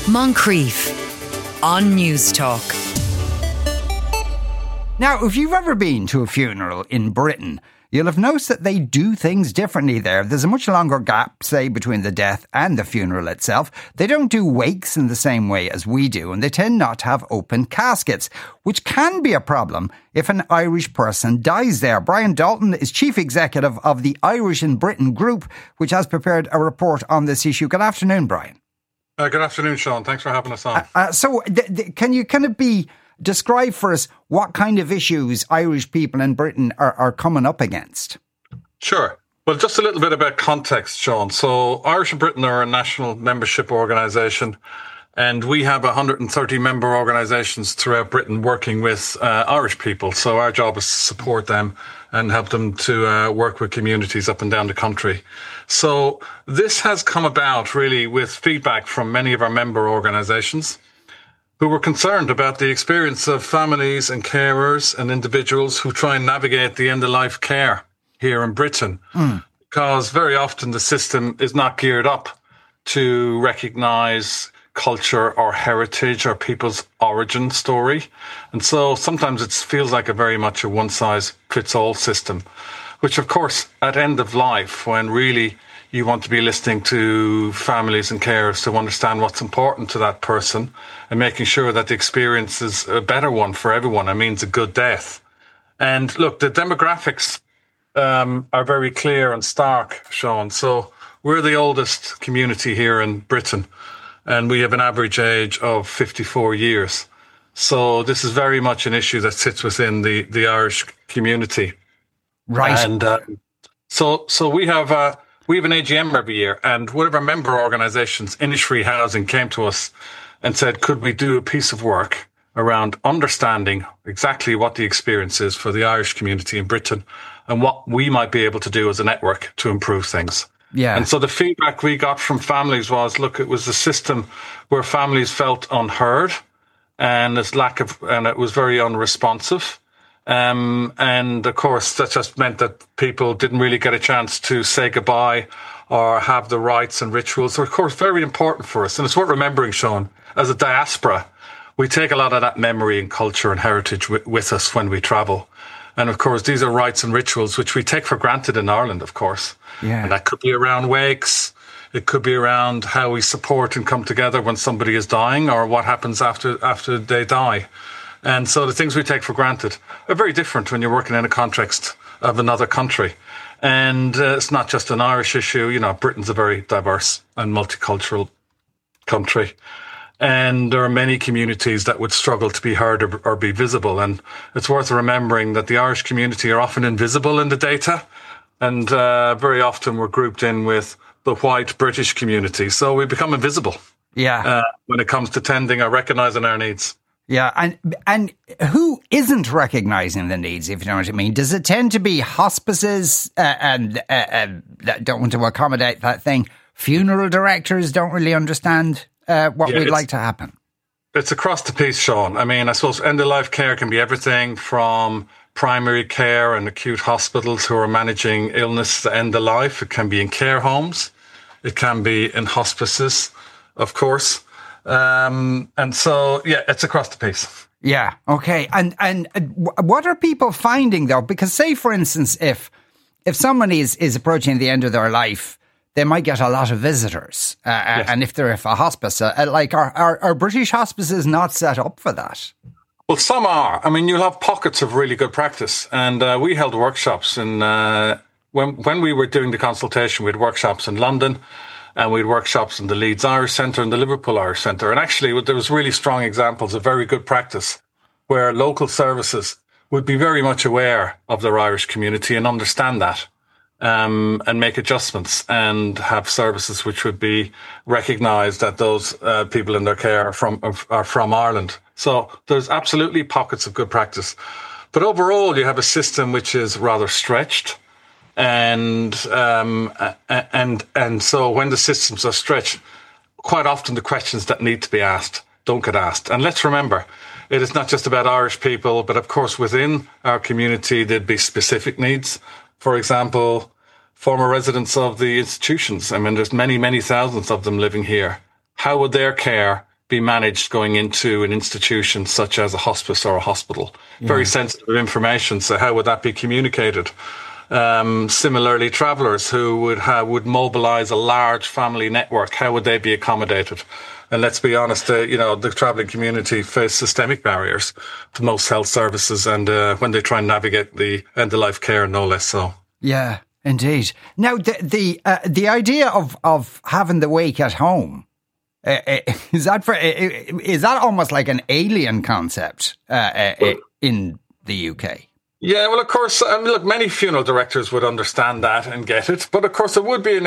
Moncrief on News Talk. Now, if you've ever been to a funeral in Britain, you'll have noticed that they do things differently there. There's a much longer gap, say, between the death and the funeral itself. They don't do wakes in the same way as we do, and they tend not to have open caskets, which can be a problem if an Irish person dies there. Brian Dalton is Chief Executive of the Irish in Britain Group, which has prepared a report on this issue. Good afternoon, Brian. Good afternoon, Sean. Thanks for having us on. Can you kind of describe for us what kind of issues Irish people in Britain are coming up against? Sure. Well, just a little bit about context, Sean. So Irish in Britain are a national membership organisation, and we have 130 member organisations throughout Britain working with Irish people. So our job is to support them and help them to work with communities up and down the country. So this has come about really with feedback from many of our member organisations who were concerned about the experience of families and carers and individuals who try and navigate the end-of-life care here in Britain. Because very often the system is not geared up to recognise culture or heritage or people's origin story. And so sometimes it feels like a very much a one-size-fits-all system, which of course at end of life, when really you want to be listening to families and carers to understand what's important to that person and making sure that the experience is a better one for everyone. It means a good death. And look, the demographics are very clear and stark, Sean. So we're the oldest community here in Britain, and we have an average age of 54 years. So this is very much an issue that sits within the Irish community. Right. And so we have an AGM every year, and one of our member organisations, Innisfree Housing, came to us and said, could we do a piece of work around understanding exactly what the experience is for the Irish community in Britain and what we might be able to do as a network to improve things. Yeah. And so the feedback we got from families was, look, it was a system where families felt unheard and it was very unresponsive. And of course, that just meant that people didn't really get a chance to say goodbye or have the rites and rituals. They're, of course, very important for us. And it's worth remembering, Sean, as a diaspora, we take a lot of that memory and culture and heritage with us when we travel. And of course, these are rites and rituals which we take for granted in Ireland, of course. Yeah. And that could be around wakes. It could be around how we support and come together when somebody is dying or what happens after they die. And so the things we take for granted are very different when you're working in a context of another country. And it's not just an Irish issue. You know, Britain's a very diverse and multicultural country. And there are many communities that would struggle to be heard or be visible. And it's worth remembering that the Irish community are often invisible in the data. And very often we're grouped in with the white British community. So we become invisible. Yeah. When it comes to tending or recognising our needs. Yeah, and who isn't recognising the needs, if you know what I mean? Does it tend to be hospices that don't want to accommodate that thing? Funeral directors don't really understand what we'd like to happen? It's across the piece, Sean. I mean, I suppose end-of-life care can be everything from primary care and acute hospitals who are managing illness at end of life. It can be in care homes. It can be in hospices, of course. And so, yeah, it's across the piece. Yeah. Okay. And what are people finding though? Because say, for instance, if someone is approaching the end of their life, they might get a lot of visitors. Yes. And if they're a hospice, are British hospices not set up for that? Well, some are. I mean, you'll have pockets of really good practice. And we held workshops when we were doing the consultation, we had workshops in London. And we had workshops in the Leeds Irish Centre and the Liverpool Irish Centre. And actually, there was really strong examples of very good practice where local services would be very much aware of their Irish community and understand that and make adjustments and have services which would be recognised that those people in their care are from Ireland. So there's absolutely pockets of good practice. But overall, you have a system which is rather stretched. And so when the systems are stretched, quite often the questions that need to be asked don't get asked. And let's remember, it is not just about Irish people, but of course within our community there'd be specific needs. For example, former residents of the institutions. I mean, there's many, many thousands of them living here. How would their care be managed going into an institution such as a hospice or a hospital. Very sensitive information. So how would that be communicated? Similarly, travellers who would mobilise a large family network, how would they be accommodated? And let's be honest, the travelling community face systemic barriers to most health services, and when they try and navigate the end-of-life care, no less so. Yeah, indeed. Now, the idea of having the wake at home, is that almost like an alien concept in the UK? Yeah, well, of course, look, many funeral directors would understand that and get it, but of course, it would be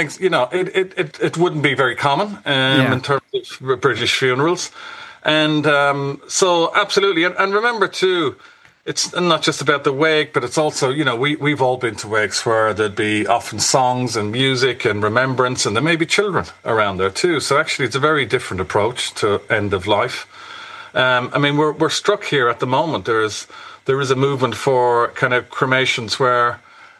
it wouldn't be very common in terms of British funerals, and so absolutely, and remember too, it's not just about the wake, but it's also we've all been to wakes where there'd be often songs and music and remembrance, and there may be children around there too. So actually, it's a very different approach to end of life. We're struck here at the moment. There is a movement for kind of cremations where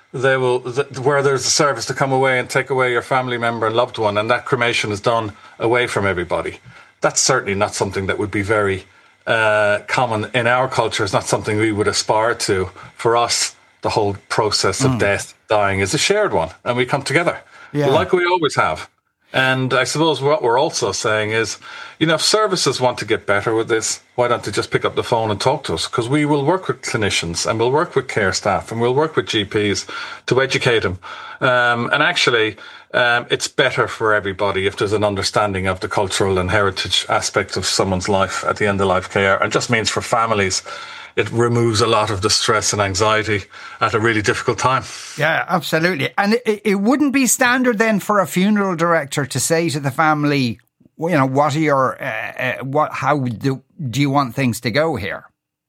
where there's a service to come away and take away your family member and loved one, and that cremation is done away from everybody. That's certainly not something that would be very common in our culture. It's not something we would aspire to. For us, the whole process of death, dying is a shared one, and we come together like we always have. And I suppose what we're also saying is, if services want to get better with this, why don't they just pick up the phone and talk to us? Because we will work with clinicians and we'll work with care staff and we'll work with GPs to educate them. And actually, it's better for everybody if there's an understanding of the cultural and heritage aspect of someone's life at the end of life care. And just means for families, it removes a lot of the stress and anxiety at a really difficult time. Yeah, absolutely. And it wouldn't be standard then for a funeral director to say to the family, what are your, how do you want things to go here?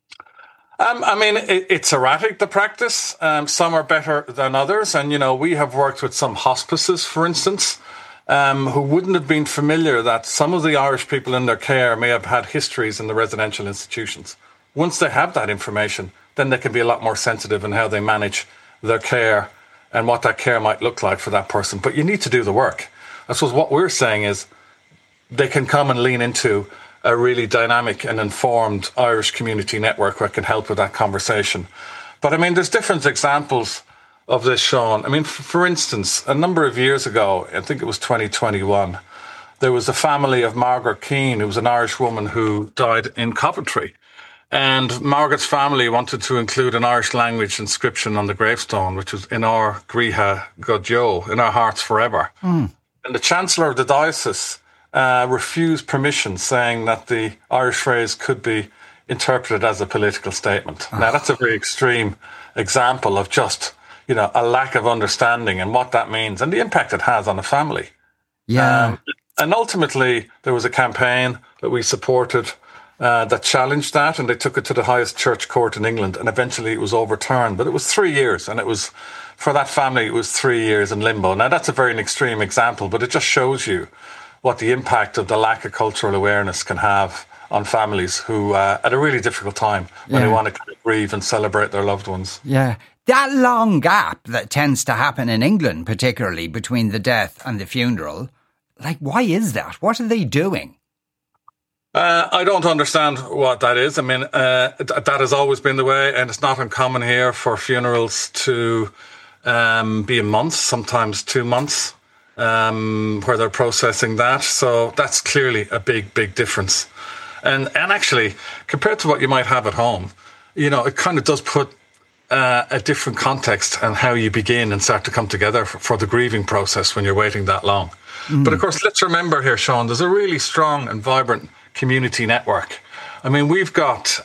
It's erratic, the practice. Some are better than others. And, we have worked with some hospices, for instance, who wouldn't have been familiar that some of the Irish people in their care may have had histories in the residential institutions. Once they have that information, then they can be a lot more sensitive in how they manage their care and what that care might look like for that person. But you need to do the work. I suppose what we're saying is they can come and lean into a really dynamic and informed Irish community network that can help with that conversation. But there's different examples of this, Sean. For instance, a number of years ago, I think it was 2021, there was the family of Margaret Keane, who was an Irish woman who died in Coventry. And Margaret's family wanted to include an Irish language inscription on the gravestone, which was in our Griha Godjo, in our hearts forever. And the Chancellor of the Diocese refused permission, saying that the Irish phrase could be interpreted as a political statement. Now, that's a very extreme example of just, a lack of understanding and what that means and the impact it has on a family. Yeah. And ultimately, there was a campaign that we supported that challenged that, and they took it to the highest church court in England, and eventually it was overturned. But it was 3 years, and it was, for that family, it was 3 years in limbo. Now, that's a very extreme example, but it just shows you what the impact of the lack of cultural awareness can have on families who, at a really difficult time, when they want to kind of grieve and celebrate their loved ones. Yeah. That long gap that tends to happen in England, particularly between the death and the funeral, why is that? What are they doing? I don't understand what that is. That has always been the way, and it's not uncommon here for funerals to be a month, sometimes 2 months, where they're processing that. So that's clearly a big difference. And actually, compared to what you might have at home, it kind of does put a different context on how you begin and start to come together for the grieving process when you're waiting that long. But of course, let's remember here, Sean, there's a really strong and vibrant community network. We've got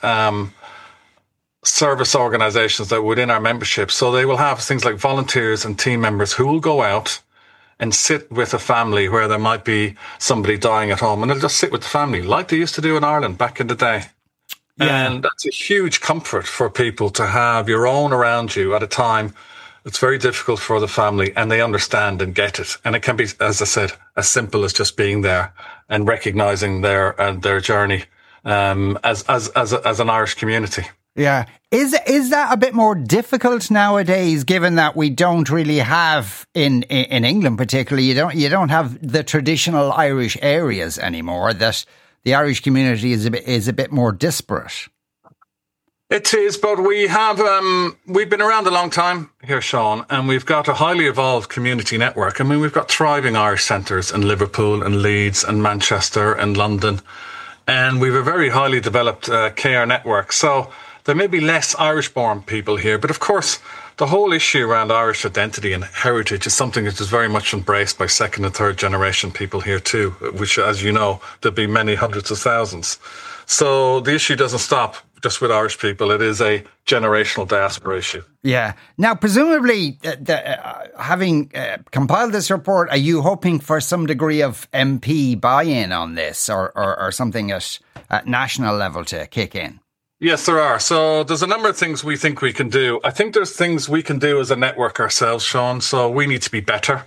service organisations that within our membership, so they will have things like volunteers and team members who will go out and sit with a family where there might be somebody dying at home, and they'll just sit with the family like they used to do in Ireland back in the day. Yeah. And that's a huge comfort for people to have your own around you at a time it's very difficult for the family, and they understand and get it. And it can be, as I said, as simple as just being there and recognising their journey as an Irish community. Yeah. Is that a bit more difficult nowadays, given that we don't really have in England particularly, you don't have the traditional Irish areas anymore, that the Irish community is a bit more disparate. It is, but we've been around a long time here, Sean, and we've got a highly evolved community network. I mean, we've got thriving Irish centres in Liverpool and Leeds and Manchester and London, and we've a very highly developed care network. So there may be less Irish-born people here, but of course, the whole issue around Irish identity and heritage is something that is very much embraced by second and third generation people here too, which, as you know, there'll be many hundreds of thousands. So the issue doesn't stop just with Irish people. It is a generational diaspora issue. Yeah. Now, presumably, having compiled this report, are you hoping for some degree of MP buy-in on this or something at national level to kick in? Yes, there are. So there's a number of things we think we can do. I think there's things we can do as a network ourselves, Sean. So we need to be better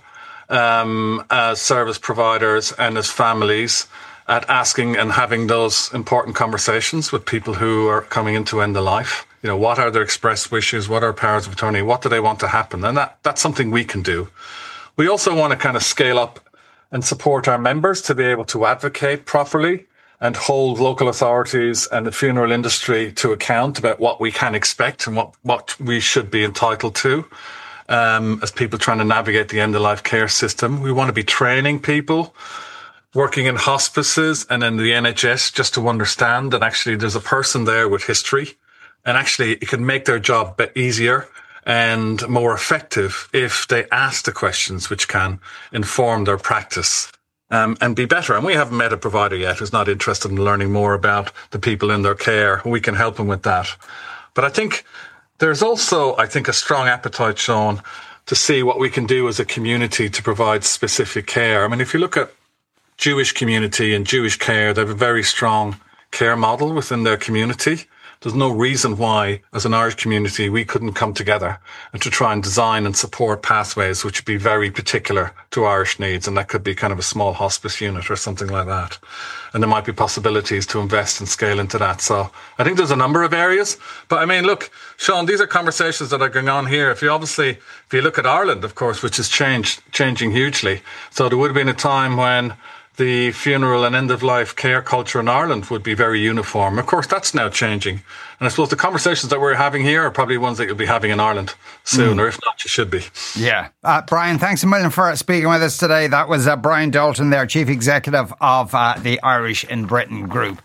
as service providers and as families at asking and having those important conversations with people who are coming into end of life. You know, what are their expressed wishes? What are powers of attorney? What do they want to happen? And that's something we can do. We also want to kind of scale up and support our members to be able to advocate properly and hold local authorities and the funeral industry to account about what we can expect and what we should be entitled to as people trying to navigate the end-of-life care system. We want to be training people working in hospices and in the NHS just to understand that actually there's a person there with history, and actually it can make their job a bit easier and more effective if they ask the questions which can inform their practice and be better. And we haven't met a provider yet who's not interested in learning more about the people in their care. We can help them with that. But I think there's also, a strong appetite, Sean, to see what we can do as a community to provide specific care. I mean, if you look at Jewish community and Jewish care, they have a very strong care model within their community. There's no reason why, as an Irish community, we couldn't come together and to try and design and support pathways which would be very particular to Irish needs. And that could be kind of a small hospice unit or something like that. And there might be possibilities to invest and scale into that. So I think there's a number of areas. But I mean, look, Sean, these are conversations that are going on here. If you look at Ireland, of course, which is changing hugely. So there would have been a time when the funeral and end-of-life care culture in Ireland would be very uniform. Of course, that's now changing. And I suppose the conversations that we're having here are probably ones that you'll be having in Ireland soon, or if not, you should be. Yeah. Brian, thanks a million for speaking with us today. That was Brian Dalton there, Chief Executive of the Irish in Britain Group.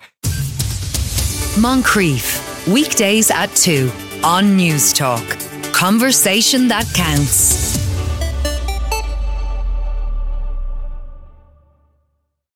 Moncrief, weekdays at 2 on News Talk. Conversation that counts.